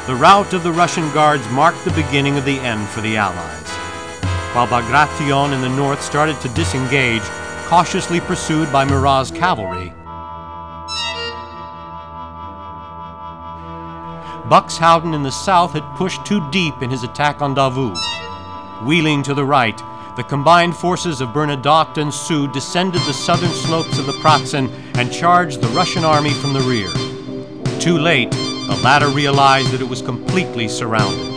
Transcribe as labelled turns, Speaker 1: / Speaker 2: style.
Speaker 1: The rout of the Russian guards marked the beginning of the end for the Allies. While Bagration in the north started to disengage, cautiously pursued by Murat's cavalry, Buxhowden in the south had pushed too deep in his attack on Davout. Wheeling to the right, the combined forces of Bernadotte and Soult descended the southern slopes of the Pratzen and charged the Russian army from the rear. Too late, the latter realized that it was completely surrounded.